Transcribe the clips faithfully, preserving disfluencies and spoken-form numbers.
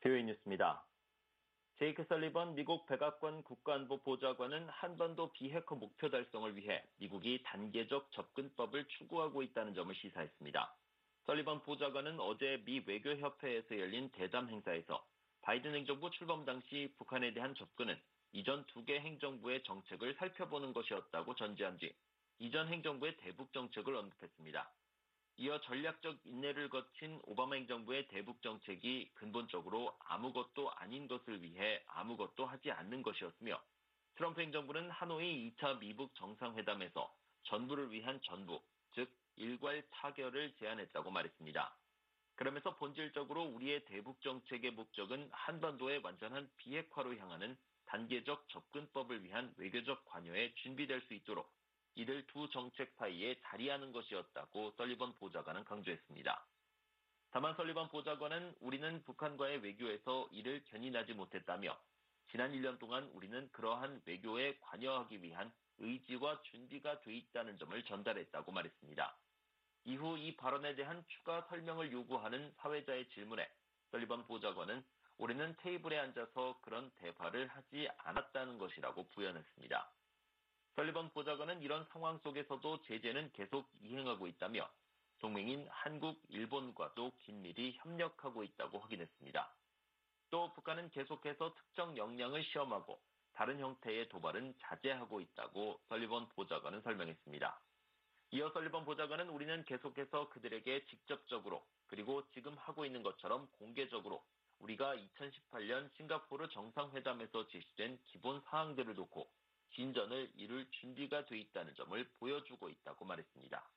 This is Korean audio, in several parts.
비오이 뉴스입니다. 제이크 설리번 미국 백악관 국가안보 보좌관은 한반도 비핵화 목표 달성을 위해 미국이 단계적 접근법을 추구하고 있다는 점을 시사했습니다. 설리번 보좌관은 어제 미 외교협회에서 열린 대담 행사에서 바이든 행정부 출범 당시 북한에 대한 접근은 이전 두 개 행정부의 정책을 살펴보는 것이었다고 전제한 뒤 이전 행정부의 대북 정책을 언급했습니다. 이어 전략적 인내를 거친 오바마 행정부의 대북 정책이 근본적으로 아무것도 아닌 것을 위해 아무것도 하지 않는 것이었으며 트럼프 행정부는 하노이 이 차 미북 정상회담에서 전부를 위한 전부, 즉 일괄 타결을 제안했다고 말했습니다. 그러면서 본질적으로 우리의 대북 정책의 목적은 한반도의 완전한 비핵화로 향하는 단계적 접근법을 위한 외교적 관여에 준비될 수 있도록 이들 두 정책 사이에 자리하는 것이었다고 설리번 보좌관은 강조했습니다. 다만 설리번 보좌관은 우리는 북한과의 외교에서 이를 견인하지 못했다며 지난 일 년 동안 우리는 그러한 외교에 관여하기 위한 의지와 준비가 돼 있다는 점을 전달했다고 말했습니다. 이후 이 발언에 대한 추가 설명을 요구하는 사회자의 질문에 설리번 보좌관은 우리는 테이블에 앉아서 그런 대화를 하지 않았다는 것이라고 부연했습니다. 설리번 보좌관은 이런 상황 속에서도 제재는 계속 이행하고 있다며 동맹인 한국, 일본과도 긴밀히 협력하고 있다고 확인했습니다. 또 북한은 계속해서 특정 역량을 시험하고 다른 형태의 도발은 자제하고 있다고 설리번 보좌관은 설명했습니다. 이어 설리번 보좌관은 우리는 계속해서 그들에게 직접적으로 그리고 지금 하고 있는 것처럼 공개적으로 우리가 이천십팔 년 싱가포르 정상회담에서 제시된 기본 사항들을 놓고 진전을 이룰 준비가 돼 있다는 점을 보여주고 있다고 말했습니다.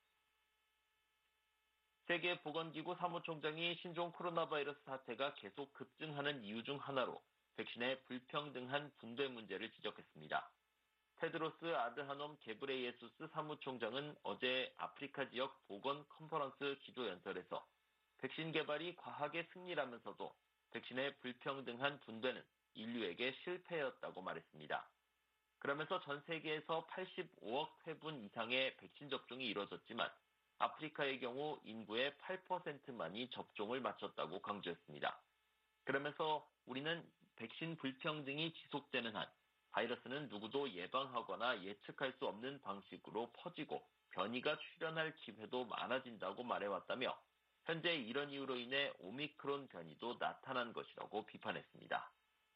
세계보건기구 사무총장이 신종 코로나 바이러스 사태가 계속 급증하는 이유 중 하나로 백신의 불평등한 분배 문제를 지적했습니다. 테드로스 아드하놈 게브레예수스 사무총장은 어제 아프리카 지역 보건 컨퍼런스 기조연설에서 백신 개발이 과학의 승리라면서도 백신의 불평등한 분배는 인류에게 실패였다고 말했습니다. 그러면서 전 세계에서 팔십오억 회분 이상의 백신 접종이 이뤄졌지만 아프리카의 경우 인구의 팔 퍼센트만이 접종을 마쳤다고 강조했습니다. 그러면서 우리는 백신 불평등이 지속되는 한 바이러스는 누구도 예방하거나 예측할 수 없는 방식으로 퍼지고 변이가 출현할 기회도 많아진다고 말해왔다며 현재 이런 이유로 인해 오미크론 변이도 나타난 것이라고 비판했습니다.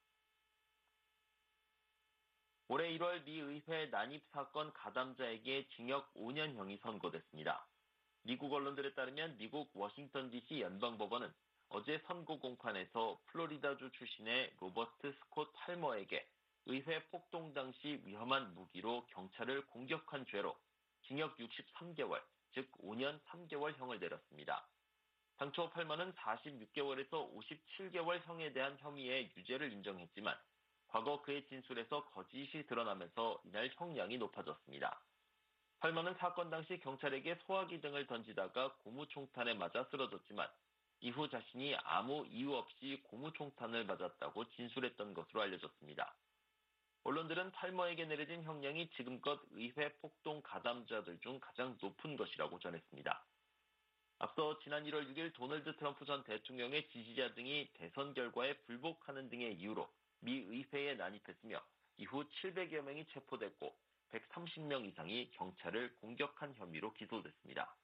올해 일월 미 의회 난입 사건 가담자에게 징역 오 년형이 선고됐습니다. 미국 언론들에 따르면 미국 워싱턴 디씨 연방법원은 어제 선고 공판에서 플로리다주 출신의 로버트 스콧 팔머에게 의회 폭동 당시 위험한 무기로 경찰을 공격한 죄로 징역 육십삼 개월, 즉 오 년 삼 개월형을 내렸습니다. 당초 팔머는 사십육 개월에서 오십칠 개월형에 대한 혐의의 유죄를 인정했지만 과거 그의 진술에서 거짓이 드러나면서 이날 형량이 높아졌습니다. 팔머는 사건 당시 경찰에게 소화기 등을 던지다가 고무총탄에 맞아 쓰러졌지만 이후 자신이 아무 이유 없이 고무총탄을 맞았다고 진술했던 것으로 알려졌습니다. 언론들은 팔머에게 내려진 형량이 지금껏 의회 폭동 가담자들 중 가장 높은 것이라고 전했습니다. 앞서 지난 일월 육 일 도널드 트럼프 전 대통령의 지지자 등이 대선 결과에 불복하는 등의 이유로 미 의회에 난입했으며 이후 칠백여 명이 체포됐고 백삼십 명 이상이 경찰을 공격한 혐의로 기소됐습니다.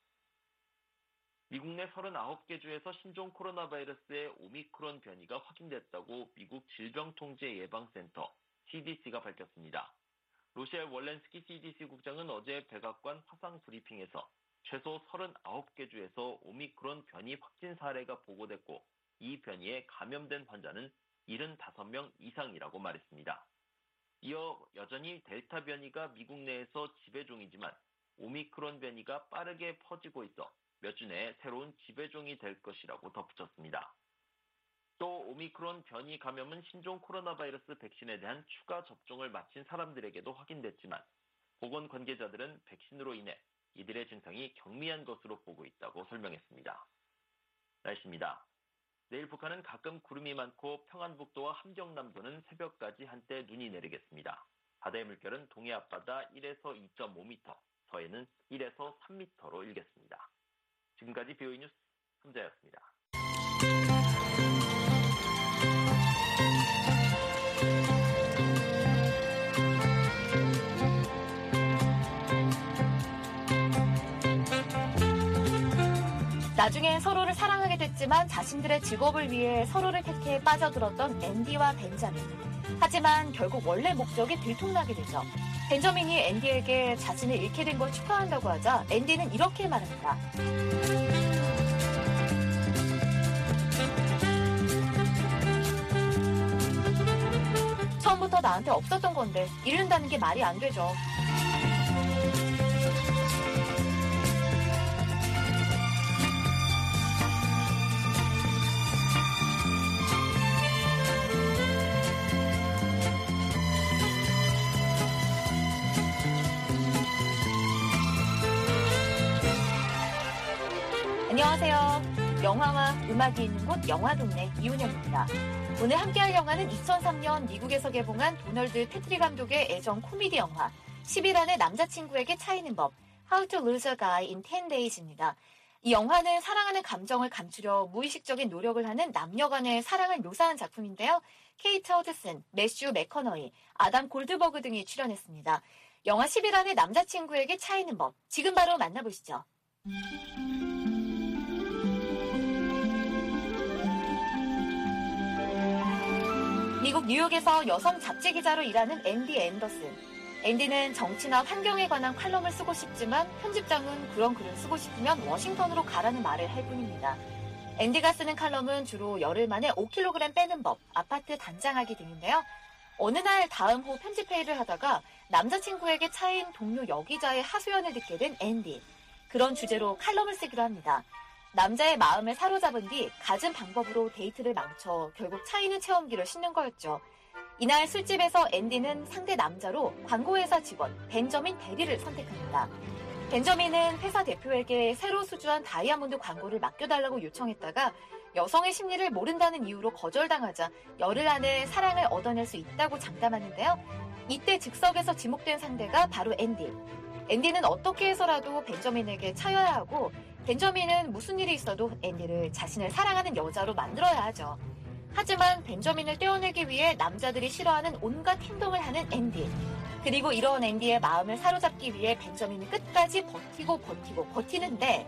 미국 내 서른아홉 개 주에서 신종 코로나 바이러스의 오미크론 변이가 확인됐다고 미국 질병통제예방센터 씨디씨가 밝혔습니다. 로셸 월렌스키 씨디씨 국장은 어제 백악관 화상 브리핑에서 최소 서른아홉 개 주에서 오미크론 변이 확진 사례가 보고됐고 이 변이에 감염된 환자는 칠십오 명 이상이라고 말했습니다. 이어 여전히 델타 변이가 미국 내에서 지배종이지만 오미크론 변이가 빠르게 퍼지고 있어 몇 주 내에 새로운 지배종이 될 것이라고 덧붙였습니다. 또 오미크론 변이 감염은 신종 코로나 바이러스 백신에 대한 추가 접종을 마친 사람들에게도 확인됐지만 보건 관계자들은 백신으로 인해 이들의 증상이 경미한 것으로 보고 있다고 설명했습니다. 날씨입니다. 내일 북한은 가끔 구름이 많고 평안북도와 함경남도는 새벽까지 한때 눈이 내리겠습니다. 바다의 물결은 동해 앞바다 일에서 이 점 오 미터, 서해는 일에서 삼 미터로 일겠습니다. 지금까지 비오이 뉴스 함자였습니다. 나중엔 서로를 사랑하게 됐지만 자신들의 직업을 위해 서로를 택해 빠져들었던 앤디와 벤자민. 하지만 결국 원래 목적이 들통나게 되죠. 벤저민이 앤디에게 자신을 잃게 된 걸 축하한다고 하자 앤디는 이렇게 말합니다. 처음부터 나한테 없었던 건데 잃는다는 게 말이 안 되죠. 안녕하세요. 영화와 음악이 있는 곳 영화동네 이훈영입니다. 오늘 함께할 영화는 이천삼 년 미국에서 개봉한 도널드 패트리 감독의 애정 코미디 영화 십 일 안에 남자친구에게 차이는 법 How to Lose a Guy in ten days입니다. 이 영화는 사랑하는 감정을 감추려 무의식적인 노력을 하는 남녀 간의 사랑을 묘사한 작품인데요. 케이트 허드슨, 매슈 맥커너이, 아담 골드버그 등이 출연했습니다. 영화 십 일 안에 남자친구에게 차이는 법, 지금 바로 만나보시죠. 미국 뉴욕에서 여성 잡지 기자로 일하는 앤디 앤더슨. 앤디는 정치나 환경에 관한 칼럼을 쓰고 싶지만 편집장은 그런 글을 쓰고 싶으면 워싱턴으로 가라는 말을 할 뿐입니다. 앤디가 쓰는 칼럼은 주로 열흘 만에 오 킬로그램 빼는 법, 아파트 단장하기 등인데요. 어느 날 다음 호 편집 회의를 하다가 남자친구에게 차인 동료 여기자의 하소연을 듣게 된 앤디. 그런 주제로 칼럼을 쓰기로 합니다. 남자의 마음을 사로잡은 뒤 갖은 방법으로 데이트를 망쳐 결국 차이는 체험기를 신는 거였죠. 이날 술집에서 앤디는 상대 남자로 광고회사 직원 벤저민 대리를 선택합니다. 벤저민은 회사 대표에게 새로 수주한 다이아몬드 광고를 맡겨달라고 요청했다가 여성의 심리를 모른다는 이유로 거절당하자 열흘 안에 사랑을 얻어낼 수 있다고 장담하는데요. 이때 즉석에서 지목된 상대가 바로 앤디. 앤디는 어떻게 해서라도 벤저민에게 차여야 하고 벤저민은 무슨 일이 있어도 앤디를 자신을 사랑하는 여자로 만들어야 하죠. 하지만 벤저민을 떼어내기 위해 남자들이 싫어하는 온갖 행동을 하는 앤디. 그리고 이런 앤디의 마음을 사로잡기 위해 벤저민은 끝까지 버티고 버티고 버티는데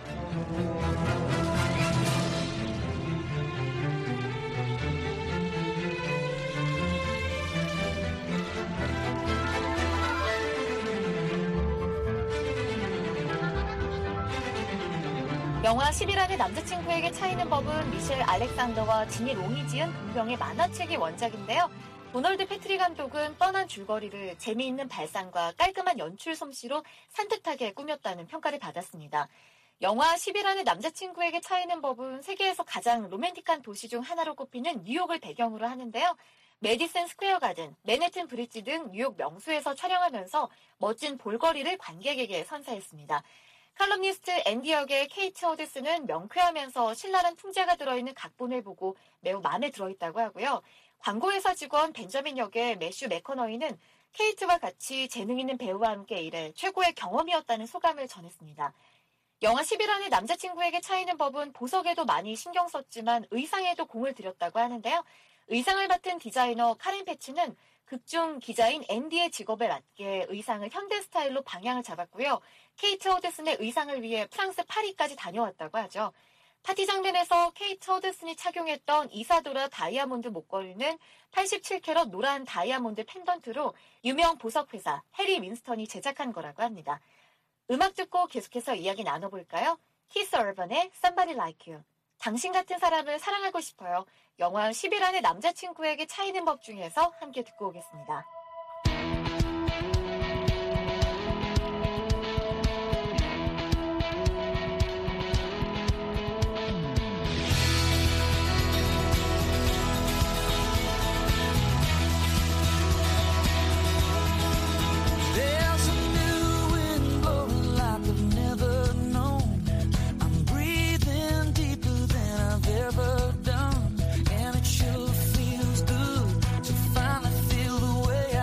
영화 십 일 안에 남자친구에게 차이는 법은 미셸 알렉산더와 지니 롱이 지은 동명의 만화책이 원작인데요. 도널드 패트리 감독은 뻔한 줄거리를 재미있는 발상과 깔끔한 연출 솜씨로 산뜻하게 꾸몄다는 평가를 받았습니다. 영화 십 일 안에 남자친구에게 차이는 법은 세계에서 가장 로맨틱한 도시 중 하나로 꼽히는 뉴욕을 배경으로 하는데요. 메디슨 스퀘어 가든, 맨해튼 브릿지 등 뉴욕 명소에서 촬영하면서 멋진 볼거리를 관객에게 선사했습니다. 칼럼니스트 앤디 역의 케이트 허드슨은 명쾌하면서 신랄한 풍자가 들어있는 각본을 보고 매우 마음에 들어있다고 하고요. 광고회사 직원 벤저민 역의 매슈 맥커너이는 케이트와 같이 재능 있는 배우와 함께 일해 최고의 경험이었다는 소감을 전했습니다. 영화 십 일 안에 남자친구에게 차이는 법은 보석에도 많이 신경 썼지만 의상에도 공을 들였다고 하는데요. 의상을 맡은 디자이너 카렌 패치는 극중 기자인 앤디의 직업에 맞게 의상을 현대 스타일로 방향을 잡았고요. 케이트 허드슨의 의상을 위해 프랑스 파리까지 다녀왔다고 하죠. 파티 장면에서 케이트 허드슨이 착용했던 이사도라 다이아몬드 목걸이는 팔십칠 캐럿 노란 다이아몬드 펜던트로 유명 보석 회사 해리 윈스턴이 제작한 거라고 합니다. 음악 듣고 계속해서 이야기 나눠볼까요? 키스 얼번의 Somebody Like You. 당신 같은 사람을 사랑하고 싶어요. 영화 십 일 안에 남자친구에게 차이는 법 중에서 함께 듣고 오겠습니다. Ever done, and it sure feels good to finally feel the way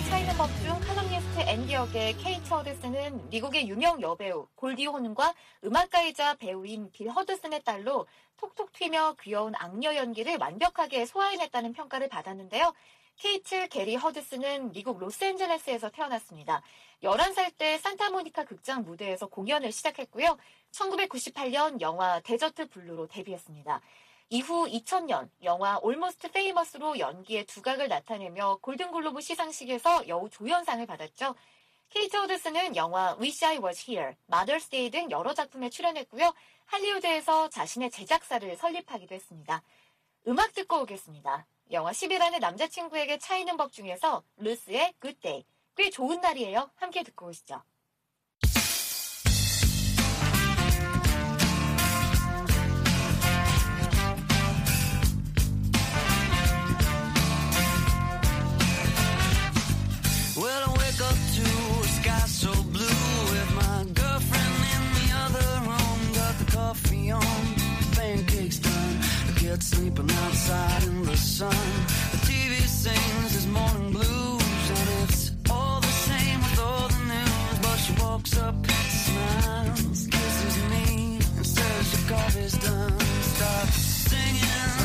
차이는 법 중 칼럼니스트 앤디 역의 케이트 허드슨은 미국의 유명 여배우 골디 혼과 음악가이자 배우인 빌 허드슨의 딸로 톡톡 튀며 귀여운 악녀 연기를 완벽하게 소화해냈다는 평가를 받았는데요. 케이트 게리 허드슨은 미국 로스앤젤레스에서 태어났습니다. 열한 살 때 산타모니카 극장 무대에서 공연을 시작했고요. 천구백구십팔 년 영화 데저트 블루로 데뷔했습니다. 이후 이천 년 영화 올모스트 페이머스로 연기의 두각을 나타내며 골든글로브 시상식에서 여우 조연상을 받았죠. 케이트 허드슨은 영화 Wish I Was Here, Mother's Day 등 여러 작품에 출연했고요. 할리우드에서 자신의 제작사를 설립하기도 했습니다. 음악 듣고 오겠습니다. 영화 십일 안의 남자친구에게 차이는 법 중에서 루스의 Good Day. 꽤 좋은 날이에요. 함께 듣고 오시죠. Well, I wake up to a sky so blue with my girlfriend in the other room. Got the coffee on, pancakes done. The kids sleeping outside in the sun. The T V sings his morning blues, and it's all the same with all the news. But she walks up, smiles, kisses me, and says your coffee's done. Start singing.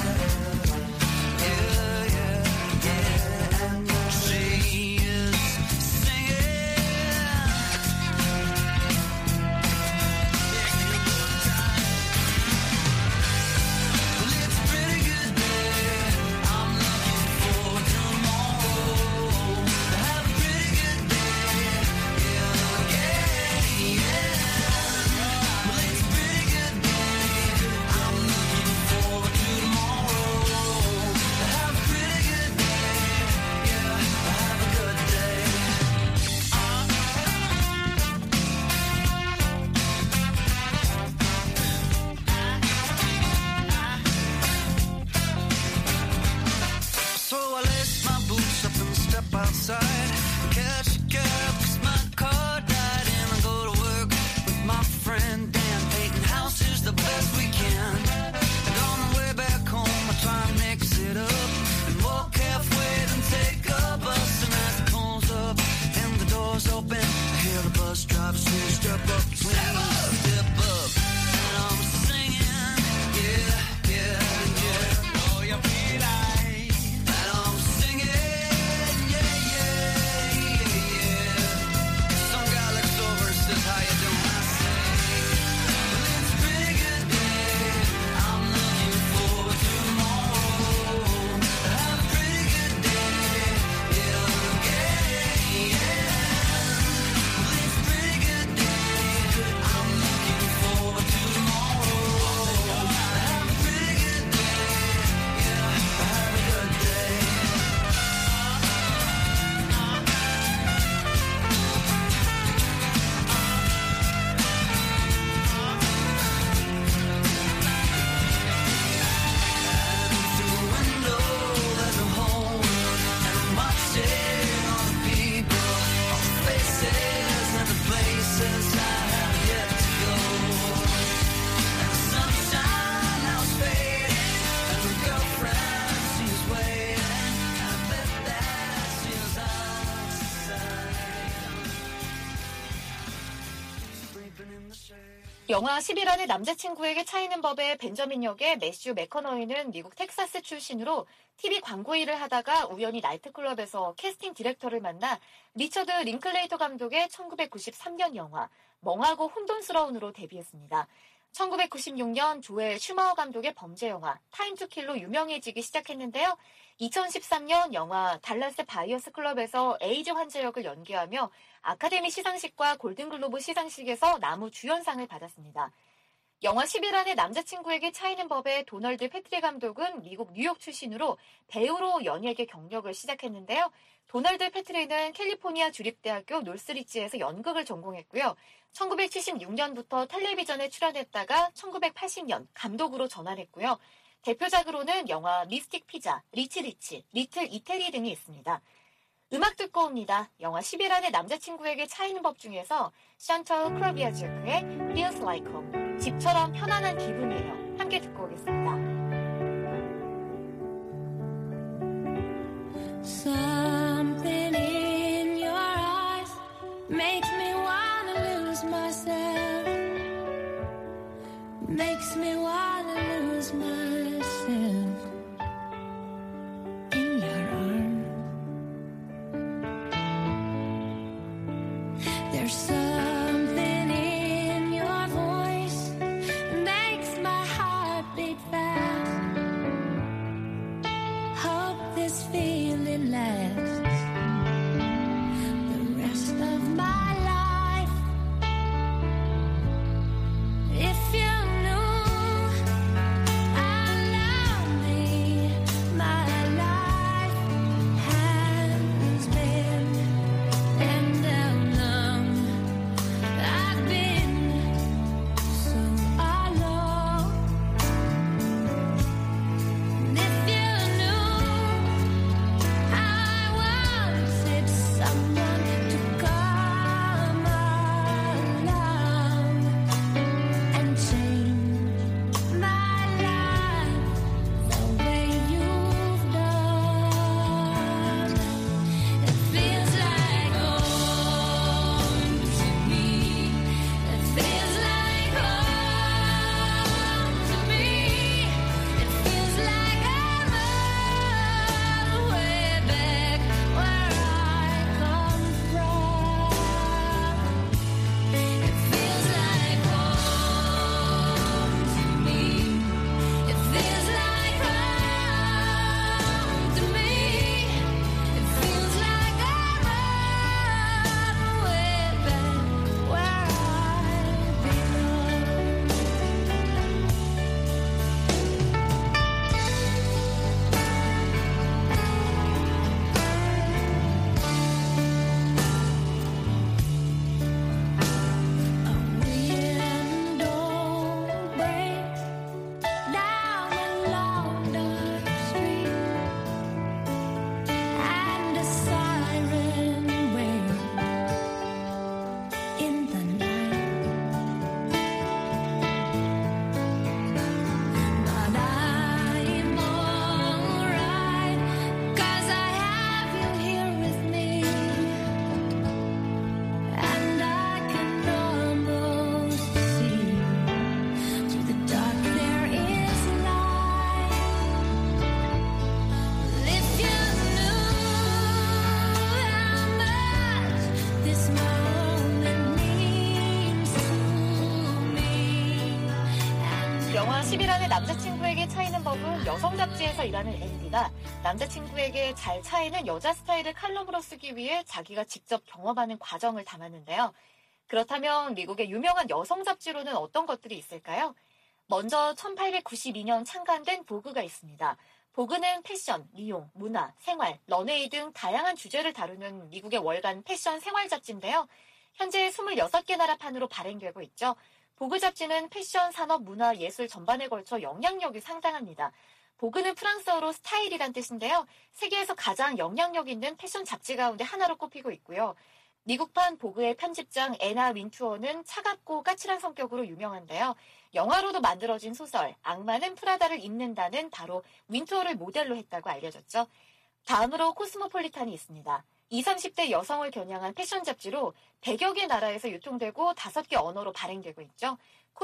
Yeah, yeah, yeah. And she is outside, catch a cab, 'cause my car died, and I go to work with my friend Dan, painting houses the best we can. And on the way back home, I try and mix it up and walk halfway, then take a bus. And as it pulls up and the doors open, I hear the bus driver say, "Step up, please, step up, step up." And I'm singing, yeah, yeah, yeah. Oh, you feel like, and I'm singing. 영화 십일 안의 남자친구에게 차이는 법의 벤저민 역의 매슈 맥커너이는 미국 텍사스 출신으로 티비 광고 일을 하다가 우연히 나이트클럽에서 캐스팅 디렉터를 만나 리처드 링클레이터 감독의 천구백구십삼 년 영화 멍하고 혼돈스러운으로 데뷔했습니다. 천구백구십육 년 조엘 슈마허 감독의 범죄 영화 타임 투 킬로 유명해지기 시작했는데요. 이천십삼 년 영화 달라스 바이어스 클럽에서 에이즈 환자 역을 연기하며 아카데미 시상식과 골든글로브 시상식에서 나무 주연상을 받았습니다. 영화 십일 안의 남자친구에게 차이는 법의 도널드 패트리 감독은 미국 뉴욕 출신으로 배우로 연예계 경력을 시작했는데요. 도널드 패트리는 캘리포니아 주립대학교 노스리지에서 연극을 전공했고요. 천구백칠십육 년부터 텔레비전에 출연했다가 천구백팔십 년 감독으로 전환했고요. 대표작으로는 영화 미스틱 피자, 리치 리치, 리틀 이태리 등이 있습니다. 음악 듣고 옵니다. 영화 십일 안의 남자친구에게 차이는 법 중에서 샨털 크로비아즈크의 Feels Like Home, 집처럼 편안한 기분이에요. 함께 듣고 오겠습니다. Something in There's something in your voice makes my heart beat fast. Hope this feeling lasts the rest of my life. If you knew how lonely my life has been, and how long I've been so alone. If you knew I wanted someone to come along and change my life the way you've done. It feels like home to me. It feels like home to me. It feels like I'm all the way back where I come from. It feels like home to me. It feels like home to me. It feels like I'm all the way back where I belong. A window breaks down a long dark street, and a siren wails in the night. But I'm alright, 'cause I have you here with me, and I can almost see through the dark there is light. If you knew how much this moment means to me. And 영화 십일 안의 남자친구에게 차이는 법은 여성 잡지에서 일하는 앤디가 남자친구에게 잘 차이는 여자 스타일을 칼럼으로 쓰기 위해 자기가 직접 경험하는 과정을 담았는데요. 그렇다면 미국의 유명한 여성 잡지로는 어떤 것들이 있을까요? 먼저 천팔백구십이 년 창간된 보그가 있습니다. 보그는 패션, 미용, 문화, 생활, 런웨이 등 다양한 주제를 다루는 미국의 월간 패션 생활 잡지인데요. 현재 스물여섯 개 나라판으로 발행되고 있죠. 보그 잡지는 패션, 산업, 문화, 예술 전반에 걸쳐 영향력이 상당합니다. 보그는 프랑스어로 스타일이란 뜻인데요. 세계에서 가장 영향력 있는 패션 잡지 가운데 하나로 꼽히고 있고요. 미국판 보그의 편집장 애나 윈투어는 차갑고 까칠한 성격으로 유명한데요. 영화로도 만들어진 소설 악마는 프라다를 입는다는 바로 윈투어를 모델로 했다고 알려졌죠. 다음으로 코스모폴리탄이 있습니다. 이십, 삼십 대 여성을 겨냥한 패션 잡지로 백여 개 나라에서 유통되고 다섯 개 언어로 발행되고 있죠.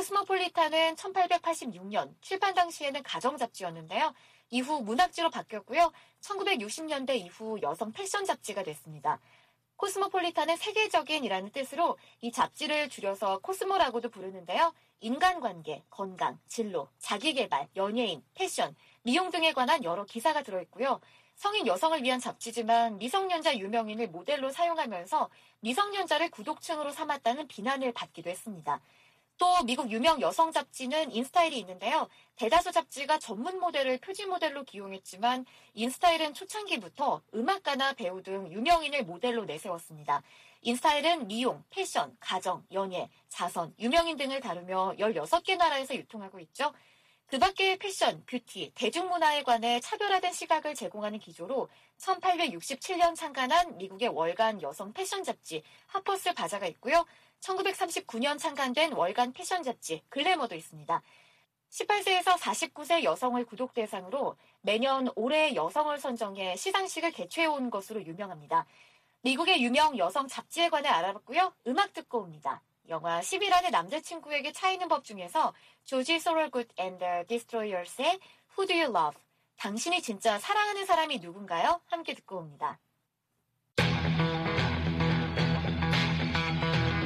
코스모폴리탄은 천팔백팔십육 년 출판 당시에는 가정 잡지였는데요. 이후 문학지로 바뀌었고요. 천구백육십 년대 이후 여성 패션 잡지가 됐습니다. 코스모폴리탄은 세계적인이라는 뜻으로 이 잡지를 줄여서 코스모라고도 부르는데요. 인간관계, 건강, 진로, 자기개발, 연예인, 패션, 미용 등에 관한 여러 기사가 들어있고요. 성인 여성을 위한 잡지지만 미성년자 유명인을 모델로 사용하면서 미성년자를 구독층으로 삼았다는 비난을 받기도 했습니다. 또 미국 유명 여성 잡지는 인스타일이 있는데요. 대다수 잡지가 전문 모델을 표지 모델로 기용했지만 인스타일은 초창기부터 음악가나 배우 등 유명인을 모델로 내세웠습니다. 인스타일은 미용, 패션, 가정, 연예, 자선, 유명인 등을 다루며 열여섯 개 나라에서 유통하고 있죠. 그 밖에 패션, 뷰티, 대중문화에 관해 차별화된 시각을 제공하는 기조로 천팔백육십칠 년 창간한 미국의 월간 여성 패션 잡지 하퍼스 바자가 있고요. 천구백삼십구 년 창간된 월간 패션 잡지 글래머도 있습니다. 십팔 세에서 사십구 세 여성을 구독 대상으로 매년 올해의 여성을 선정해 시상식을 개최해온 것으로 유명합니다. 미국의 유명 여성 잡지에 관해 알아봤고요. 음악 듣고 옵니다. 영화 십일 안의 남자친구에게 차이는 법 중에서 조지 소럴굿 앤 더 디스트로이어스의 Who Do You Love? 당신이 진짜 사랑하는 사람이 누군가요? 함께 듣고 옵니다.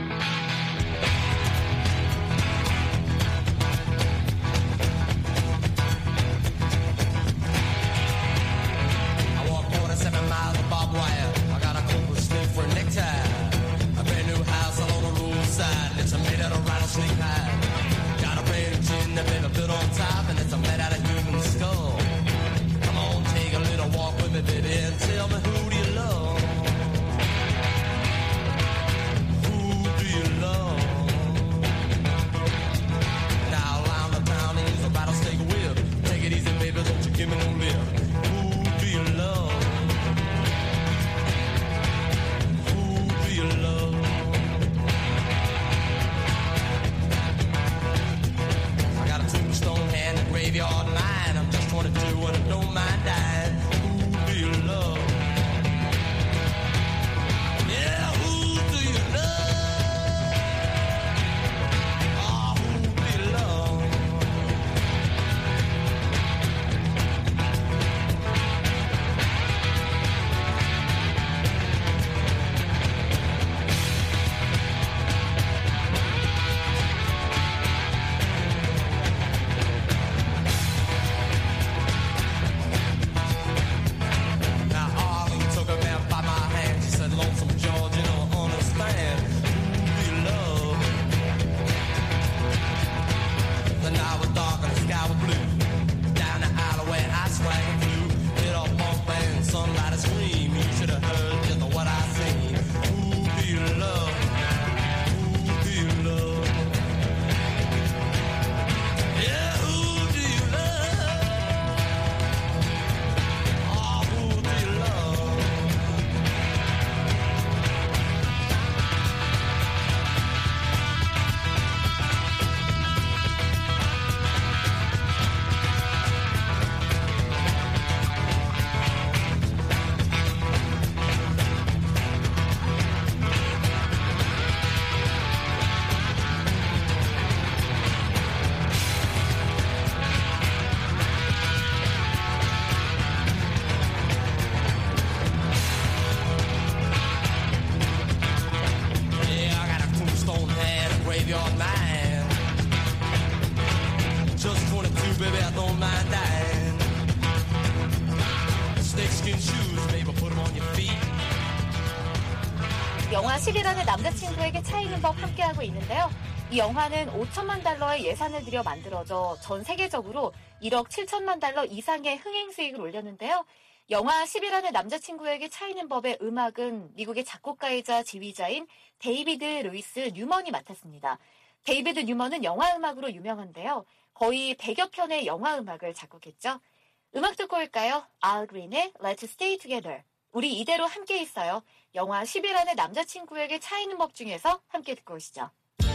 영화 십이라는 남자친구에게 차이는 법 함께하고 있는데요. 이 영화는 오천만 달러의 예산을 들여 만들어져 전 세계적으로 일억 칠천만 달러 이상의 흥행 수익을 올렸는데요. 영화 십이라는 남자친구에게 차이는 법의 음악은 미국의 작곡가이자 지휘자인 데이비드 루이스 뉴먼이 맡았습니다. 데이비드 뉴먼은 영화 음악으로 유명한데요. 거의 백여 편의 영화 음악을 작곡했죠. 음악 듣고 올까요? Al Green의 Let's Stay Together. 우리 이대로 함께 있어요. 영화 십이라는 남자친구에게 차이는 법 중에서 함께 듣고 오시죠.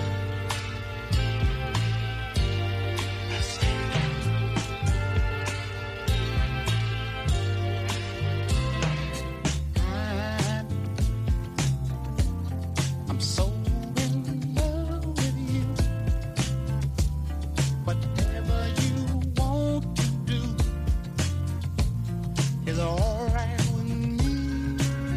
I'm so in love with you. Whatever you want to do is alright with me.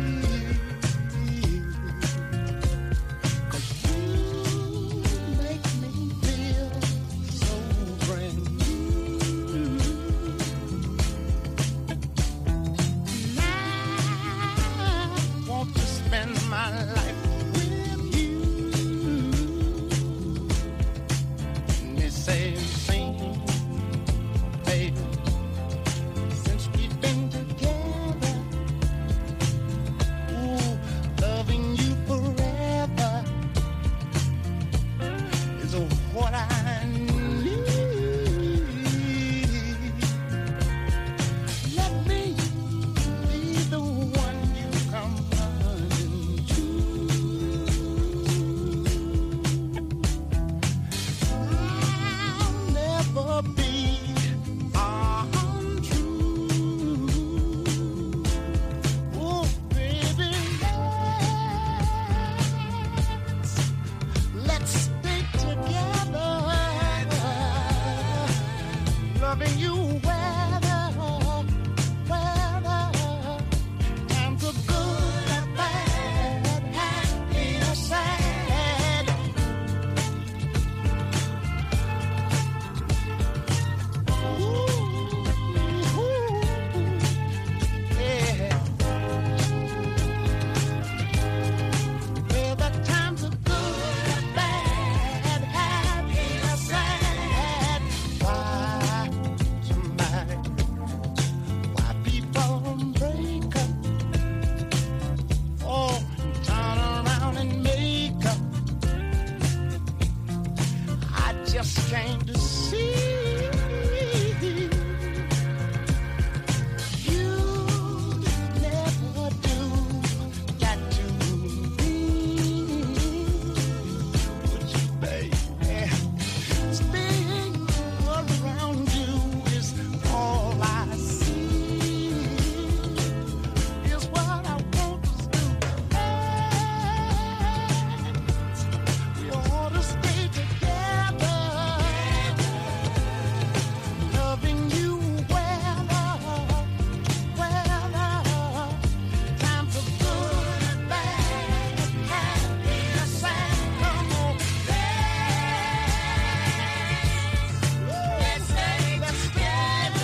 'Cause you make me feel so brand new. And I want to spend my life with you. And they say, sing, baby, since we've been together, ooh, loving you forever is what I need. Let me be the one you come running to. I'll never be untrue. Oh, baby, let's, let's stay together. Loving you weather, weather. Times are good and bad, happy or sad. Ooh, ooh, yeah. Well, the times are good and bad, happy or sad. Why somebody, why people break up? Oh, turn around and make up. I just came to see you never do that to me. Would you, baby? Staying around you is all I see. Is what I want to do. We ought to stay together. Loving you weather, weather. Times are good and bad, happy or sad. Come on, let's stay together.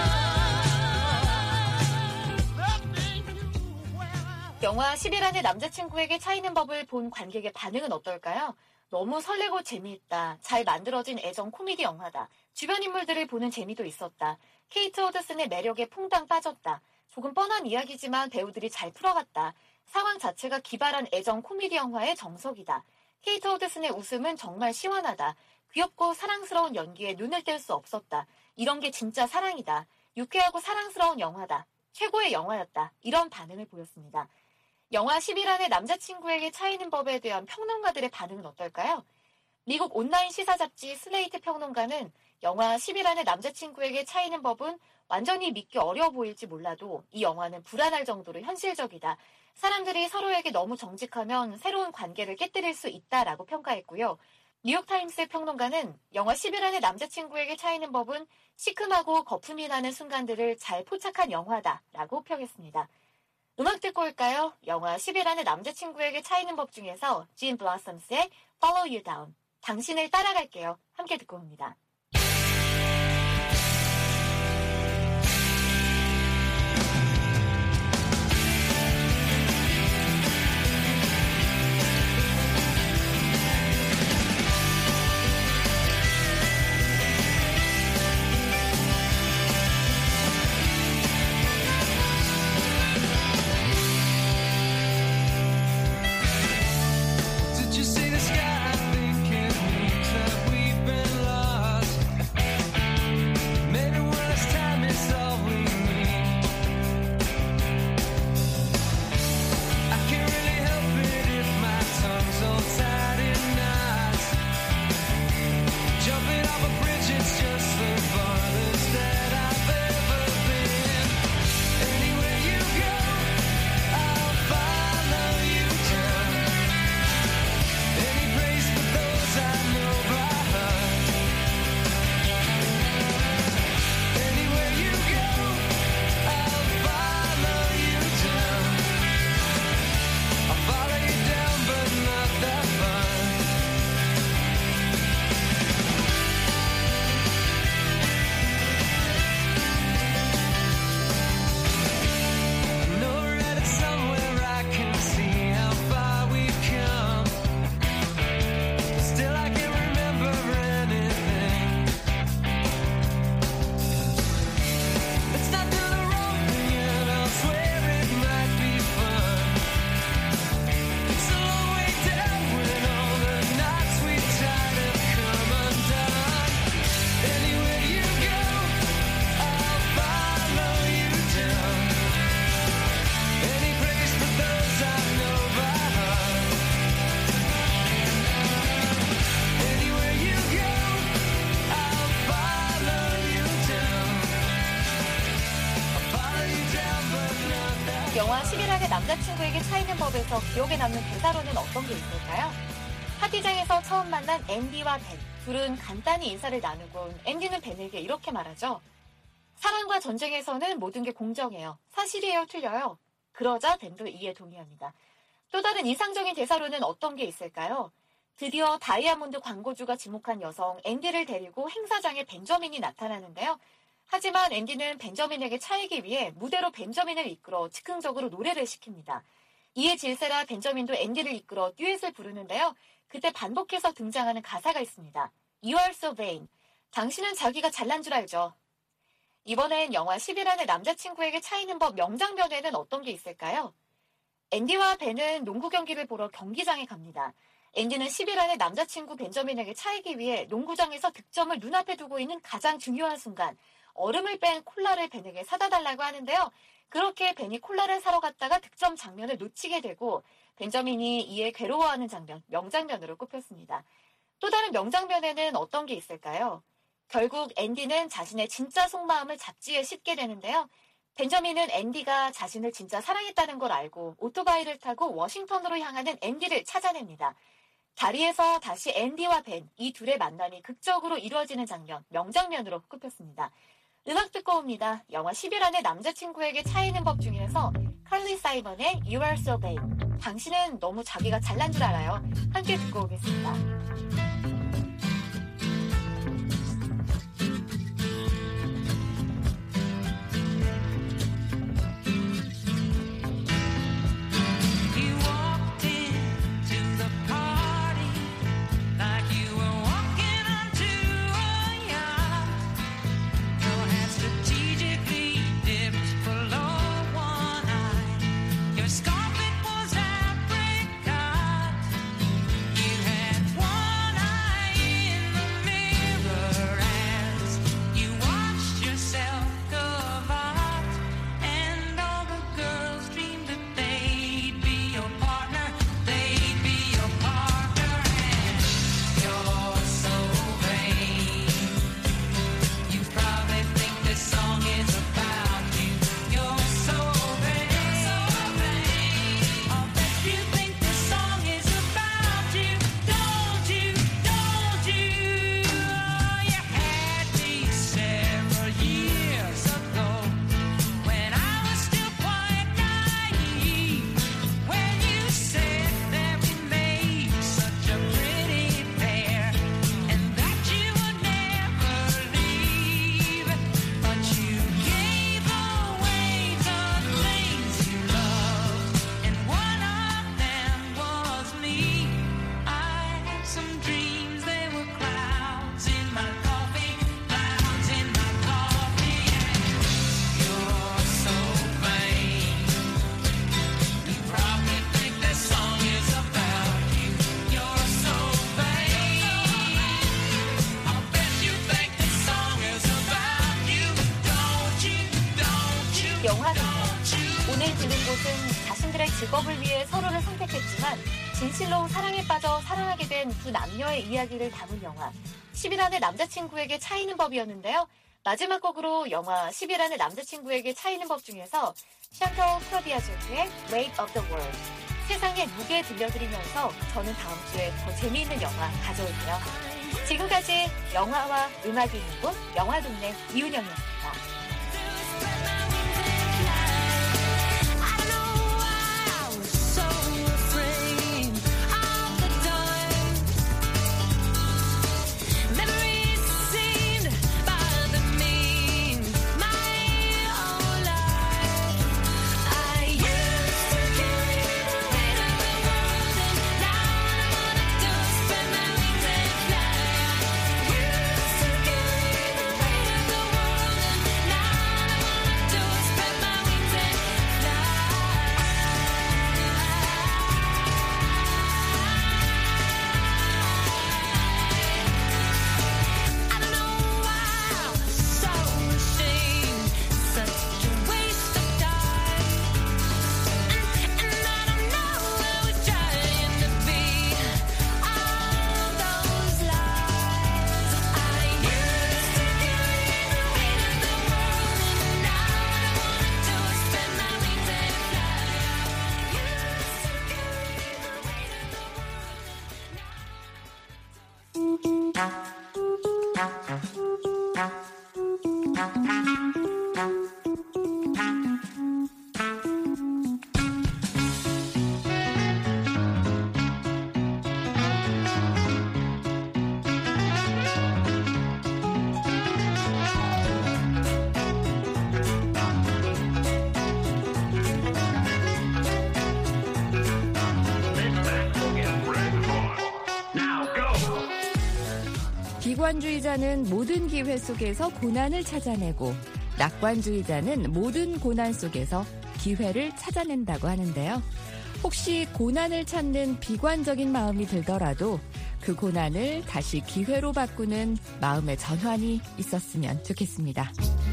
Loving you weather. 영화 십이라는 남자친구에게 차이는 법을 본 관객의 반응은 어떨까요? 너무 설레고 재미있다. 잘 만들어진 애정 코미디 영화다. 주변 인물들을 보는 재미도 있었다. 케이트 허드슨의 매력에 퐁당 빠졌다. 조금 뻔한 이야기지만 배우들이 잘 풀어갔다. 상황 자체가 기발한 애정 코미디 영화의 정석이다. 케이트 허드슨의 웃음은 정말 시원하다. 귀엽고 사랑스러운 연기에 눈을 뗄 수 없었다. 이런 게 진짜 사랑이다. 유쾌하고 사랑스러운 영화다. 최고의 영화였다. 이런 반응을 보였습니다. 영화 십이라는 남자친구에게 차이는 법에 대한 평론가들의 반응은 어떨까요? 미국 온라인 시사 잡지 슬레이트 평론가는 영화 십이라는 남자친구에게 차이는 법은 완전히 믿기 어려워 보일지 몰라도 이 영화는 불안할 정도로 현실적이다. 사람들이 서로에게 너무 정직하면 새로운 관계를 깨뜨릴 수 있다라고 평가했고요. 뉴욕타임스 평론가는 영화 십이라는 남자친구에게 차이는 법은 시큼하고 거품이 나는 순간들을 잘 포착한 영화다라고 평했습니다. 음악 듣고 올까요? 영화 십이라는 남자친구에게 차이는 법 중에서 진 블라썸스의 Follow You Down, 당신을 따라갈게요. 함께 듣고 옵니다. 남자친구에게 차이는 법에서 기억에 남는 대사로는 어떤 게 있을까요? 파티장에서 처음 만난 앤디와 벤. 둘은 간단히 인사를 나누곤 앤디는 벤에게 이렇게 말하죠. 사랑과 전쟁에서는 모든 게 공정해요. 사실이에요, 틀려요. 그러자 벤도 이에 동의합니다. 또 다른 인상적인 대사로는 어떤 게 있을까요? 드디어 다이아몬드 광고주가 지목한 여성 앤디를 데리고 행사장에 벤저민이 나타나는데요. 하지만 앤디는 벤저민에게 차이기 위해 무대로 벤저민을 이끌어 즉흥적으로 노래를 시킵니다. 이에 질세라 벤저민도 앤디를 이끌어 듀엣을 부르는데요. 그때 반복해서 등장하는 가사가 있습니다. You are so vain. 당신은 자기가 잘난 줄 알죠. 이번엔 영화 십일 안의 남자친구에게 차이는 법 명장면에는 어떤 게 있을까요? 앤디와 벤은 농구 경기를 보러 경기장에 갑니다. 앤디는 십일 안의 남자친구 벤저민에게 차이기 위해 농구장에서 득점을 눈앞에 두고 있는 가장 중요한 순간 얼음을 뺀 콜라를 벤에게 사다 달라고 하는데요. 그렇게 벤이 콜라를 사러 갔다가 득점 장면을 놓치게 되고 벤저민이 이에 괴로워하는 장면, 명장면으로 꼽혔습니다. 또 다른 명장면에는 어떤 게 있을까요? 결국 앤디는 자신의 진짜 속마음을 잡지에 싣게 되는데요. 벤저민은 앤디가 자신을 진짜 사랑했다는 걸 알고 오토바이를 타고 워싱턴으로 향하는 앤디를 찾아냅니다. 다리에서 다시 앤디와 벤, 이 둘의 만남이 극적으로 이루어지는 장면, 명장면으로 꼽혔습니다. 음악 듣고 옵니다. 영화 십일 안의 남자친구에게 차이는 법 중에서 칼리 사이먼의 You are so vain. 당신은 너무 자기가 잘난 줄 알아요. 함께 듣고 오겠습니다. You walked into the party like you were walking onto a yacht. Your head strategically dipped below one eye. Your scarf it was apricot. You had one eye in the mirror as you watched yourself go out. And all the girls dreamed that they'd be your partner, they'd be your partner. And you're so vain. You probably think this song is about you. You're so vain, so vain. I'll bet you think this song is about you, don't you, don't you? Oh, you had me several years ago when I was still quite naive. When you said that we made such a pretty pair and that you would never leave, but you gave away the things you loved, and one of them was me. I had some dreams, they were clouds in my coffee, clouds in my coffee. And you're so vain. You probably think this song is about you. You're so vain. I'll bet you think this song is about you. Don't you, don't you, 영화 don't you? 오늘 지는 곳은 자신들의 직업을 위해 서로를 선택했지만 진실로 사랑에 빠져 사랑하게 된 두 남녀의 이야기를 담은 영화 십일 안의 남자친구에게 차이는 법이었는데요. 마지막 곡으로 영화 십일 안의 남자친구에게 차이는 법 중에서 샹터 프로디아제트의 Weight of the World 세상의 무게 들려드리면서 저는 다음 주에 더 재미있는 영화 가져올게요. 지금까지 영화와 음악이 있는 곳 영화동네 이은영이었습니다. I know I was so afraid of the dark. Memories seemed bother me my whole life. I used to carry the weight of the world, and now all I wanna do is spread my wings and fly. Used to carry the weight of the world, and 비관주의자는 모든 기회 속에서 고난을 찾아내고 낙관주의자는 모든 고난 속에서 기회를 찾아낸다고 하는데요. 혹시 고난을 찾는 비관적인 마음이 들더라도 그 고난을 다시 기회로 바꾸는 마음의 전환이 있었으면 좋겠습니다.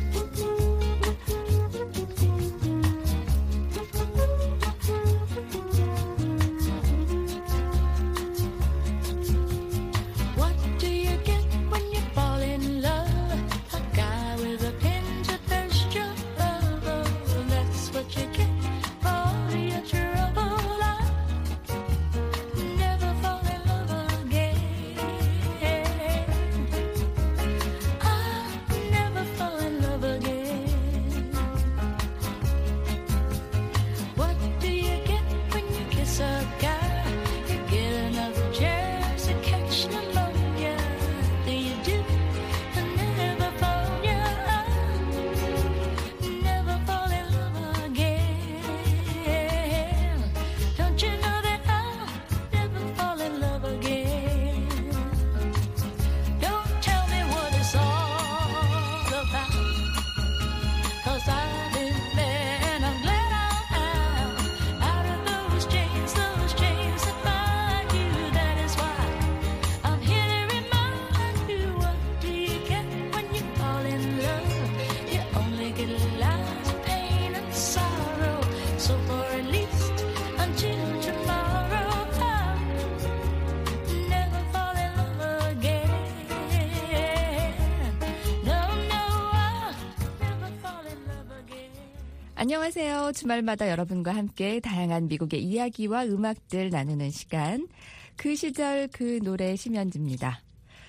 안녕하세요. 주말마다 여러분과 함께 다양한 미국의 이야기와 음악들 나누는 시간. 그 시절 그 노래 심연지입니다.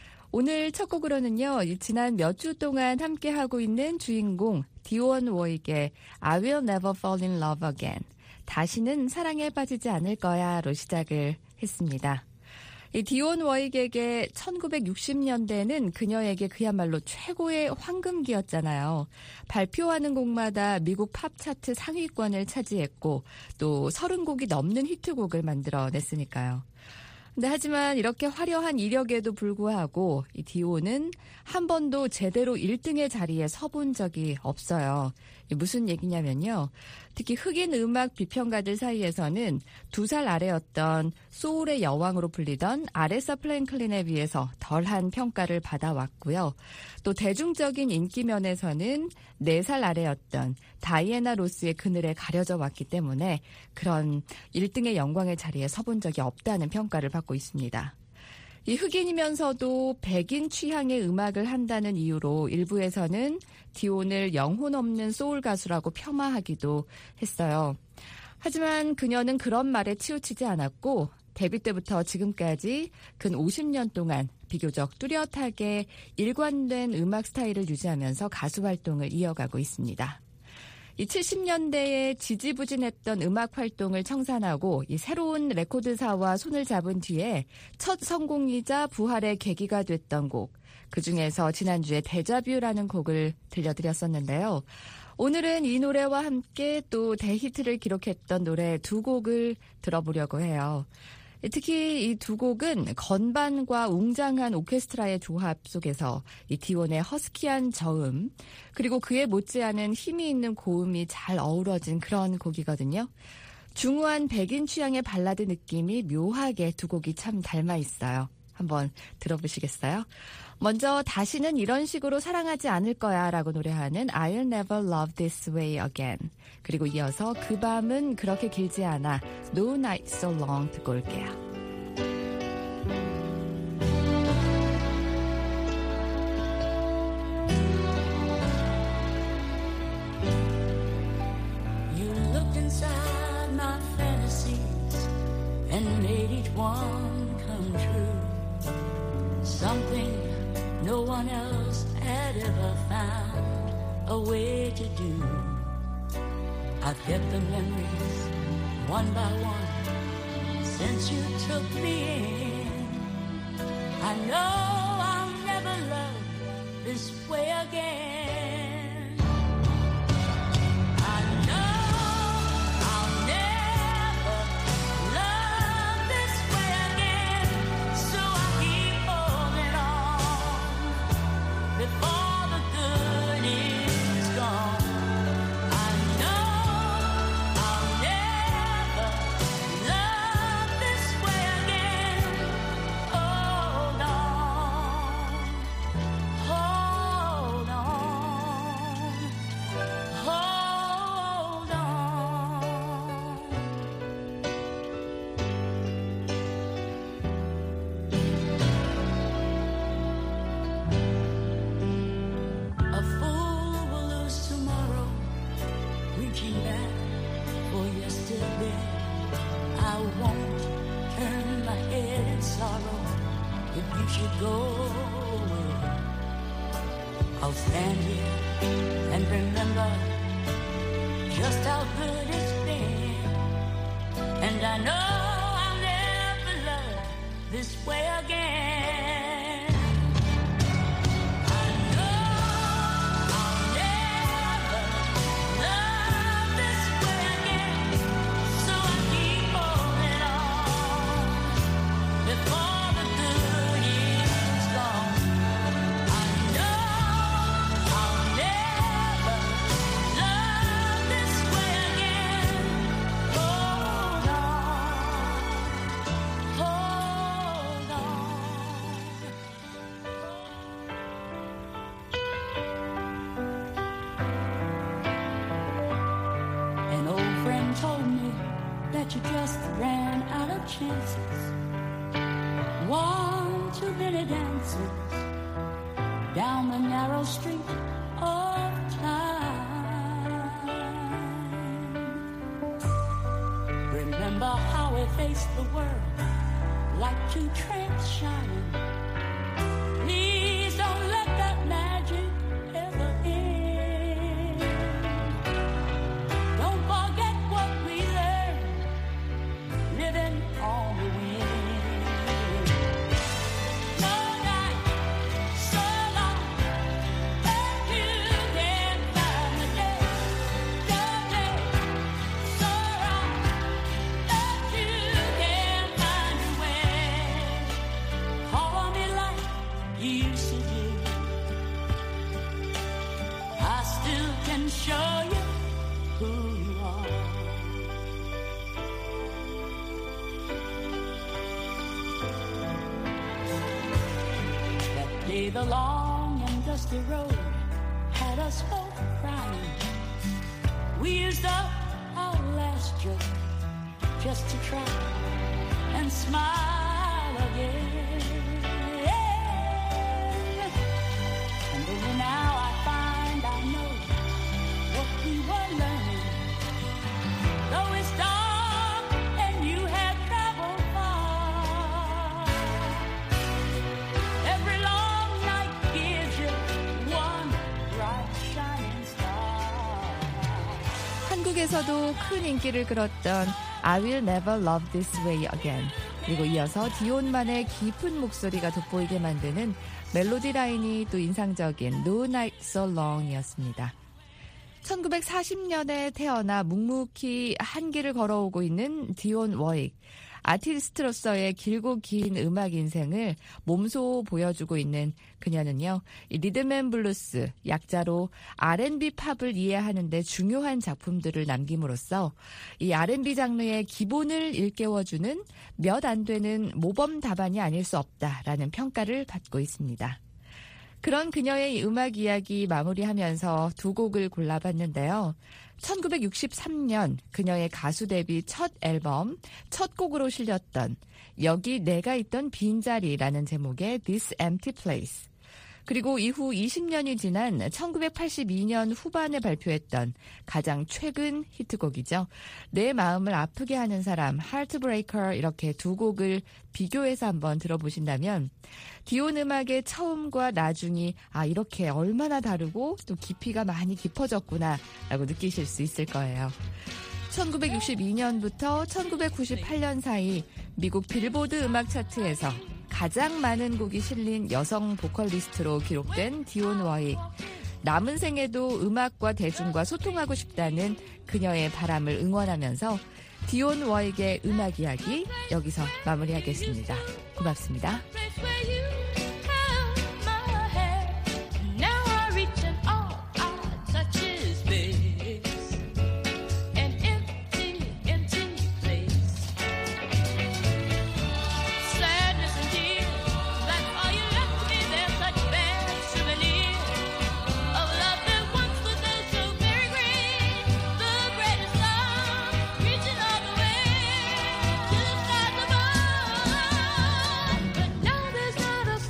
오늘 첫 곡으로는요. 지난 몇 주 동안 함께하고 있는 주인공 디온 워익의 I will never fall in love again. 다시는 사랑에 빠지지 않을 거야로 시작을 했습니다. 이 디온 워익에게 천구백육십 년대는 그녀에게 그야말로 최고의 황금기였잖아요. 발표하는 곡마다 미국 팝 차트 상위권을 차지했고 또 서른 곡이 넘는 히트곡을 만들어냈으니까요. 근데 하지만 이렇게 화려한 이력에도 불구하고 이 디온은 한 번도 제대로 일 등의 자리에 서본 적이 없어요. 무슨 얘기냐면요. 특히 흑인 음악 비평가들 사이에서는 두 살 아래였던 소울의 여왕으로 불리던 아레사 플랭클린에 비해서 덜한 평가를 받아왔고요. 또 대중적인 인기 면에서는 네 살 아래였던 다이애나 로스의 그늘에 가려져 왔기 때문에 그런 일 등의 영광의 자리에 서본 적이 없다는 평가를 받고 있습니다. 이 흑인이면서도 백인 취향의 음악을 한다는 이유로 일부에서는 디온을 영혼 없는 소울 가수라고 폄하하기도 했어요. 하지만 그녀는 그런 말에 치우치지 않았고 데뷔 때부터 지금까지 근 오십 년 동안 비교적 뚜렷하게 일관된 음악 스타일을 유지하면서 가수 활동을 이어가고 있습니다. 이 칠십 년대에 지지부진했던 음악 활동을 청산하고 이 새로운 레코드사와 손을 잡은 뒤에 첫 성공이자 부활의 계기가 됐던 곡, 그중에서 지난주에 데자뷰라는 곡을 들려드렸었는데요. 오늘은 이 노래와 함께 또 대히트를 기록했던 노래 두 곡을 들어보려고 해요. 특히 이 두 곡은 건반과 웅장한 오케스트라의 조합 속에서 이 디온의 허스키한 저음 그리고 그에 못지않은 힘이 있는 고음이 잘 어우러진 그런 곡이거든요. 중후한 백인 취향의 발라드 느낌이 묘하게 두 곡이 참 닮아 있어요. 한번 들어보시겠어요? 먼저 다시는 이런 식으로 사랑하지 않을 거야 라고 노래하는 I'll never love this way again. 그리고 이어서 그 밤은 그렇게 길지 않아 No night so long 듣고 올게요. You looked inside my fantasies and made each one come true. Something no one else had ever found a way to do. I've kept the memories one by one since you took me in. I know I'll never love this way again. I know I'll never love this way again. So I keep holding on. great sorrow if you should go away. I'll stand here and remember just how good it's been. And I know I'll never love this way again. I know I'll never love this way again. So I keep holding on before the good is gone. I know I'll never love this way again. Hold on, hold on. An old friend told me that you just ran out of chances. One too many dances down the narrow street of time. Remember how we faced the world like two tramps shining. Please don't let that magic ever end. Don't forget what we learned living on the wind. No night so long that you can't find the day. No day so wrong that you can't find your way. Call me like you used to do. I still can show you who you are. That day the long and dusty road had us both crying. We used up our last joke just to try and smile again. And only now I find I know what we were learning. Though it's dark and you have traveled far, every long night gives you one bright shining star. 한국에서도 큰 인기를 끌었던 I Will Never Love This Way Again, 그리고 이어서 디온만의 깊은 목소리가 돋보이게 만드는 멜로디 라인이 또 인상적인 No Night So Long이었습니다. 천구백사십 년에 태어나 묵묵히 한 길을 걸어오고 있는 디온 워익. 아티스트로서의 길고 긴 음악 인생을 몸소 보여주고 있는 그녀는요, 이 리듬앤블루스, 약자로 알앤비 팝을 이해하는 데 중요한 작품들을 남김으로써 이 알앤비 장르의 기본을 일깨워주는 몇 안 되는 모범 답안이 아닐 수 없다라는 평가를 받고 있습니다. 그런 그녀의 이 음악 이야기 마무리하면서 두 곡을 골라봤는데요. 천구백육십삼 년 그녀의 가수 데뷔 첫 앨범 첫 곡으로 실렸던 여기 내가 있던 빈자리라는 제목의 This Empty Place, 그리고 이후 이십 년이 지난 천구백팔십이 년 후반에 발표했던 가장 최근 히트곡이죠. 내 마음을 아프게 하는 사람, Heartbreaker, 이렇게 두 곡을 비교해서 한번 들어보신다면 디온 음악의 처음과 나중이 아 이렇게 얼마나 다르고 또 깊이가 많이 깊어졌구나 라고 느끼실 수 있을 거예요. 천구백육십이 년부터 천구백구십팔 년 사이 미국 빌보드 음악 차트에서 가장 많은 곡이 실린 여성 보컬리스트로 기록된 디온 워익. 남은 생에도 음악과 대중과 소통하고 싶다는 그녀의 바람을 응원하면서 디온 워익의 음악 이야기 여기서 마무리하겠습니다. 고맙습니다. Now there's not a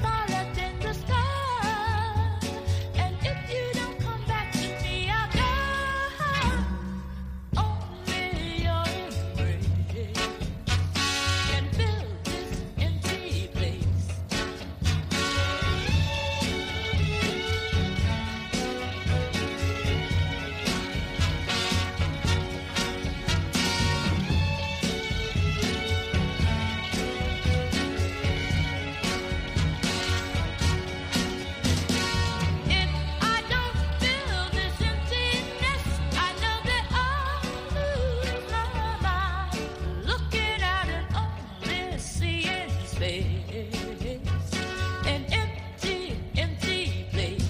place, an empty, empty place.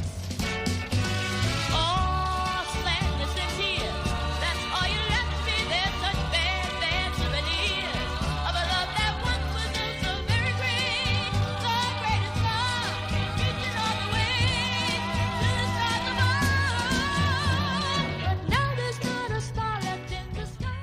Oh, sadness and tears, that's all you left me there, such bad, bad souvenirs of a love that once was oh so very great, the greatest love, reaching all the way to the stars above. But now there's not a star left in the sky.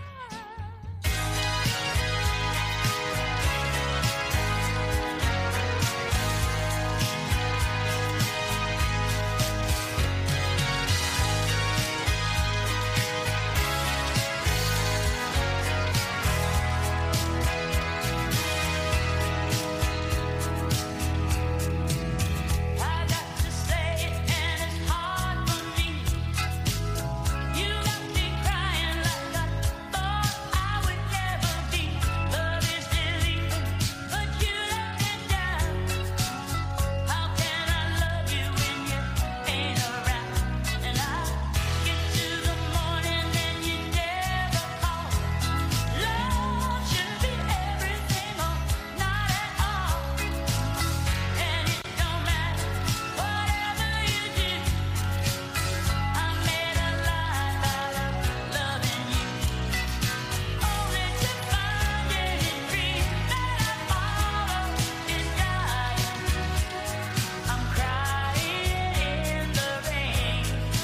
I got to say it and it's hard for me. You got me crying like I thought I would never be. Love is deleting, but you let me down. How can I love you when you ain't around? And I get to the morning and you never call. Love should be everything or not at all. And it don't matter whatever you do. I made a life out of loving you, only to find any dream that I follow is dying. I'm crying in the rain.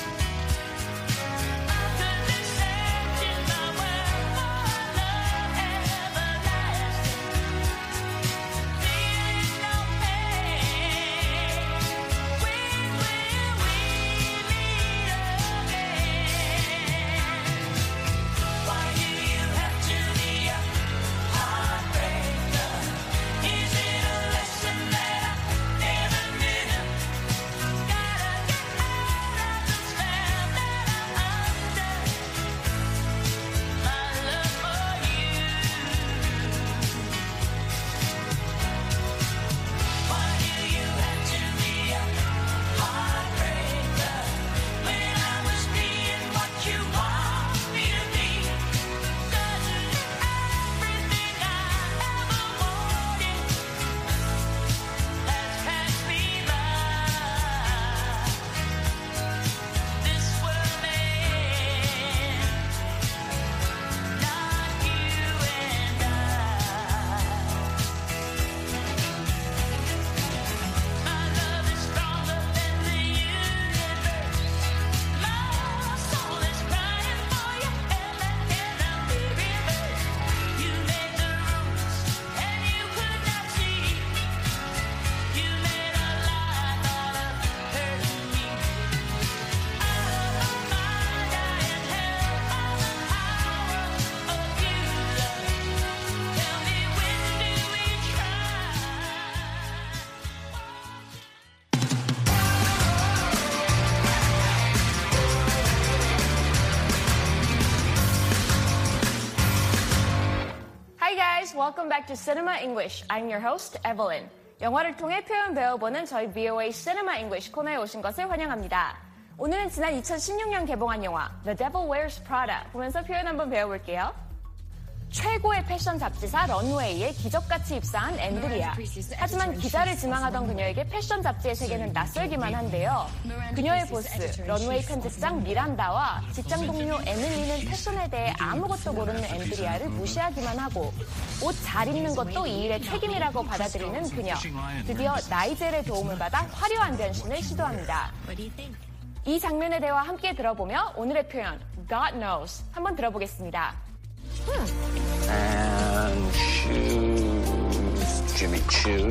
I could be searching my world for love everlasting, feeling no pain. When will we meet again? Why do you have to be a heartbreaker? Is it a lesson that I never knew? Gotta get out of the spell that I'm under. My love for you. Why do you have to be a heartbreaker when I was being what you want me to be? Suddenly everything I ever wanted has passed me by. This world may end, not you and I. My love is stronger than the universe. My soul is crying for you, and that cannot be reversed. You made the rules, and you could not see. You made a life out of hurting me. Out of my mind, I inhale all the power of you, love. Tell me, when do we try? Hi guys, welcome back to Cinema English. I'm your host, Evelyn. 영화를 통해 표현 배워보는 저희 브이오에이 Cinema English 코너에 오신 것을 환영합니다. 오늘은 지난 이천십육 년 개봉한 영화 The Devil Wears Prada 보면서 표현 한번 배워볼게요. 최고의 패션 잡지사 런웨이에 기적같이 입사한 앤드리아. 하지만 기자를 지망하던 그녀에게 패션 잡지의 세계는 낯설기만 한데요. 그녀의 보스, 런웨이 편집장 미란다와 직장 동료 에밀리는 패션에 대해 아무것도 모르는 앤드리아를 무시하기만 하고 옷 잘 입는 것도 이 일의 책임이라고 받아들이는 그녀. 드디어 나이젤의 도움을 받아 화려한 변신을 시도합니다. 이 장면의 대화 함께 들어보며 오늘의 표현 God knows 한번 들어보겠습니다. And choose Jimmy Choo.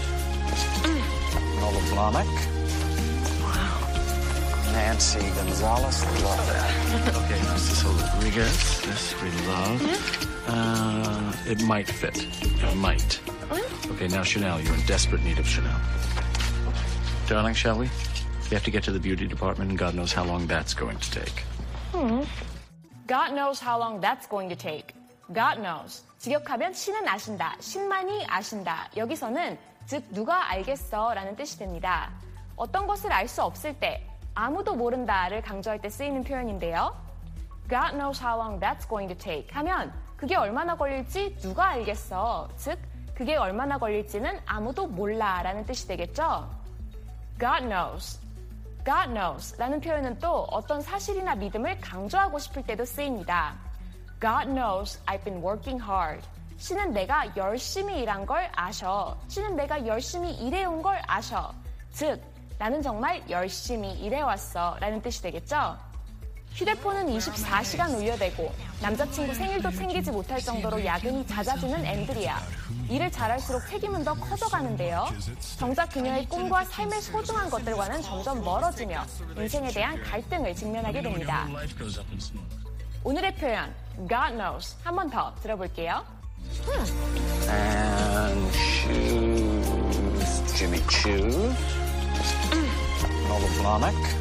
Nola Blahnik. Wow. Nancy Gonzalez. Love that. Okay, Narciso Rodriguez. This we love. Uh, it might fit. It might. Okay, now Chanel. You're in desperate need of Chanel. Darling, shall we? We have to get to the beauty department, and God knows how long that's going to take. God knows how long that's going to take. God knows. 직역하면 신은 아신다, 신만이 아신다. 여기서는 즉 누가 알겠어 라는 뜻이 됩니다. 어떤 것을 알 수 없을 때 아무도 모른다를 강조할 때 쓰이는 표현인데요. God knows how long that's going to take 하면 그게 얼마나 걸릴지 누가 알겠어. 즉 그게 얼마나 걸릴지는 아무도 몰라 라는 뜻이 되겠죠? God knows. God knows 라는 표현은 또 어떤 사실이나 믿음을 강조하고 싶을 때도 쓰입니다. God knows I've been working hard. 씨는 내가 열심히 일한 걸 아셔. 씨는 내가 열심히 일해온 걸 아셔. 즉, 나는 정말 열심히 일해왔어 라는 뜻이 되겠죠? 휴대폰은 이십사 시간 울려대고 남자친구 생일도 챙기지 못할 정도로 야근이 잦아지는 앤드리아. 일을 잘할수록 책임은 더 커져가는데요. 정작 그녀의 꿈과 삶의 소중한 것들과는 점점 멀어지며 인생에 대한 갈등을 직면하게 됩니다. 오늘의 표현, God knows. 한 번 더 들어볼게요. And choose Jimmy Choo. Nola Blahnik.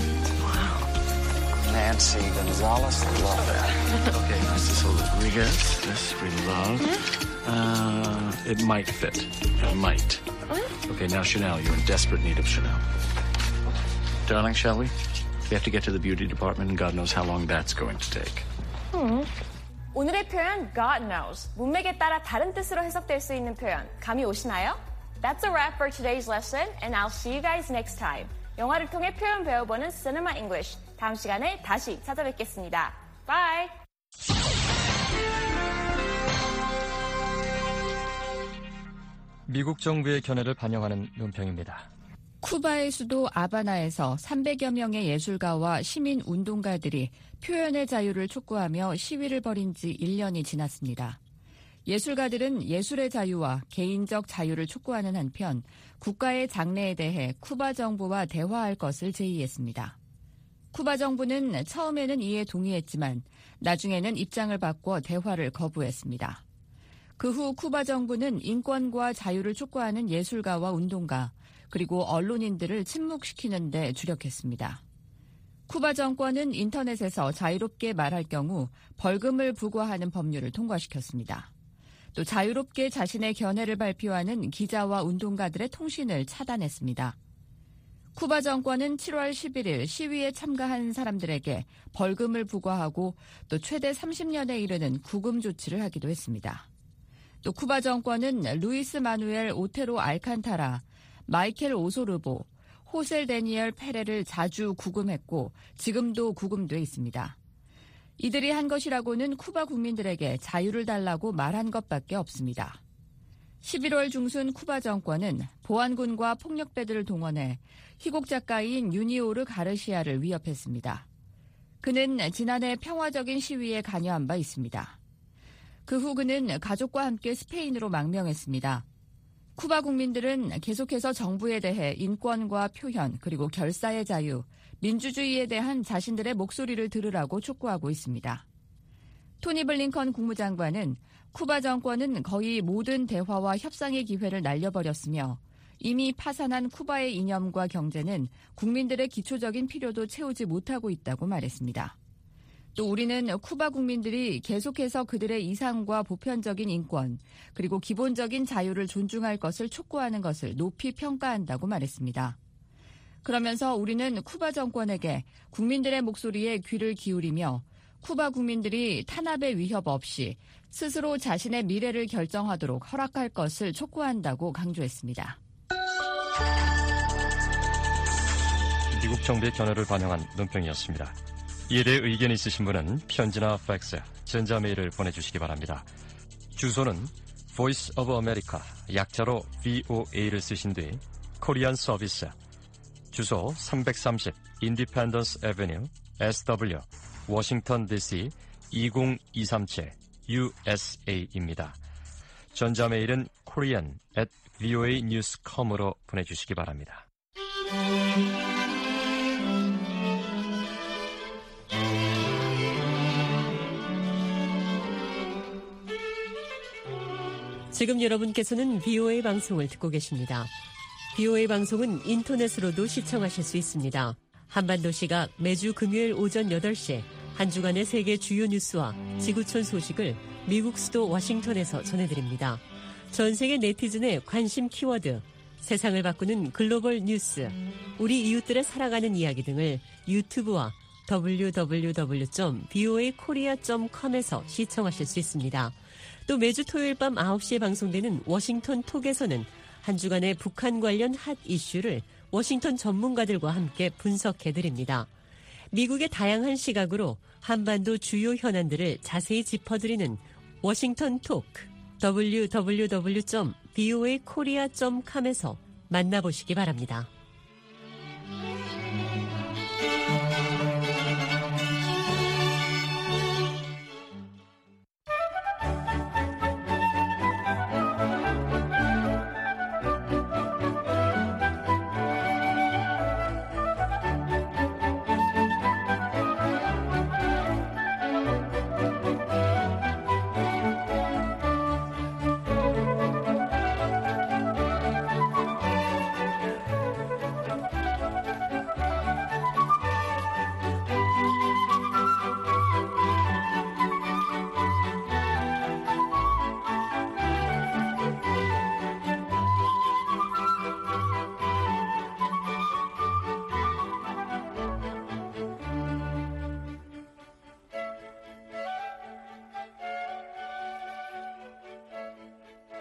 Nancy Gonzalez, love that. Okay, Narciso Rodriguez. This we love. Uh, it might fit. It might. Okay, now Chanel. You're in desperate need of Chanel. Darling, shall we? We have to get to the beauty department, and God knows how long that's going to take. 오늘의 표현 God knows. 문맥에 따라 다른 뜻으로 해석될 수 있는 표현 감이 오시나요? That's a wrap for today's lesson, and I'll see you guys next time. 영화를 통해 표현 배워보는 Cinema English. 다음 시간에 다시 찾아뵙겠습니다. Bye! 미국 정부의 견해를 반영하는 논평입니다. 쿠바의 수도 아바나에서 삼백여 명의 예술가와 시민 운동가들이 표현의 자유를 촉구하며 시위를 벌인 지 일 년이 지났습니다. 예술가들은 예술의 자유와 개인적 자유를 촉구하는 한편 국가의 장래에 대해 쿠바 정부와 대화할 것을 제의했습니다. 쿠바 정부는 처음에는 이에 동의했지만 나중에는 입장을 바꿔 대화를 거부했습니다. 그 후 쿠바 정부는 인권과 자유를 촉구하는 예술가와 운동가 그리고 언론인들을 침묵시키는 데 주력했습니다. 쿠바 정권은 인터넷에서 자유롭게 말할 경우 벌금을 부과하는 법률을 통과시켰습니다. 또 자유롭게 자신의 견해를 발표하는 기자와 운동가들의 통신을 차단했습니다. 쿠바 정권은 칠월 십일일 시위에 참가한 사람들에게 벌금을 부과하고 또 최대 삼십 년에 이르는 구금 조치를 하기도 했습니다. 또 쿠바 정권은 루이스 마누엘 오테로 알칸타라, 마이켈 오소르보, 호셀 데니엘 페레를 자주 구금했고 지금도 구금돼 있습니다. 이들이 한 것이라고는 쿠바 국민들에게 자유를 달라고 말한 것밖에 없습니다. 십일월 중순 쿠바 정권은 보안군과 폭력배들을 동원해 희곡 작가인 유니오르 가르시아를 위협했습니다. 그는 지난해 평화적인 시위에 관여한 바 있습니다. 그 후 그는 가족과 함께 스페인으로 망명했습니다. 쿠바 국민들은 계속해서 정부에 대해 인권과 표현 그리고 결사의 자유, 민주주의에 대한 자신들의 목소리를 들으라고 촉구하고 있습니다. 토니 블링컨 국무장관은 쿠바 정권은 거의 모든 대화와 협상의 기회를 날려버렸으며 이미 파산한 쿠바의 이념과 경제는 국민들의 기초적인 필요도 채우지 못하고 있다고 말했습니다. 또 우리는 쿠바 국민들이 계속해서 그들의 이상과 보편적인 인권 그리고 기본적인 자유를 존중할 것을 촉구하는 것을 높이 평가한다고 말했습니다. 그러면서 우리는 쿠바 정권에게 국민들의 목소리에 귀를 기울이며 쿠바 국민들이 탄압의 위협 없이 스스로 자신의 미래를 결정하도록 허락할 것을 촉구한다고 강조했습니다. 미국 정부의 견해를 반영한 논평이었습니다. 이에 대해 의견이 있으신 분은 편지나 팩스, 전자메일을 보내주시기 바랍니다. 주소는 Voice of America, 약자로 브이오에이를 쓰신 뒤 코리안 서비스, 주소 삼백삼십 Independence Avenue, 에스더블유, 워싱턴 디씨 이공이삼칠 유에스에이입니다. 전자메일은 korean at voa news dot com으로 보내주시기 바랍니다. 지금 여러분께서는 브이오에이 방송을 듣고 계십니다. 브이오에이 방송은 인터넷으로도 시청하실 수 있습니다. 한반도 시각 매주 금요일 오전 여덟 시 한 주간의 세계 주요 뉴스와 지구촌 소식을 미국 수도 워싱턴에서 전해드립니다. 전 세계 네티즌의 관심 키워드, 세상을 바꾸는 글로벌 뉴스, 우리 이웃들의 살아가는 이야기 등을 유튜브와 더블유 더블유 더블유 점 브이오에이 코리아 점 컴에서 시청하실 수 있습니다. 또 매주 토요일 밤 아홉 시에 방송되는 워싱턴 톡에서는 한 주간의 북한 관련 핫 이슈를 워싱턴 전문가들과 함께 분석해드립니다. 미국의 다양한 시각으로 한반도 주요 현안들을 자세히 짚어드리는 워싱턴 톡 더블유 더블유 더블유 점 브이오에이 코리아 점 컴에서 만나보시기 바랍니다.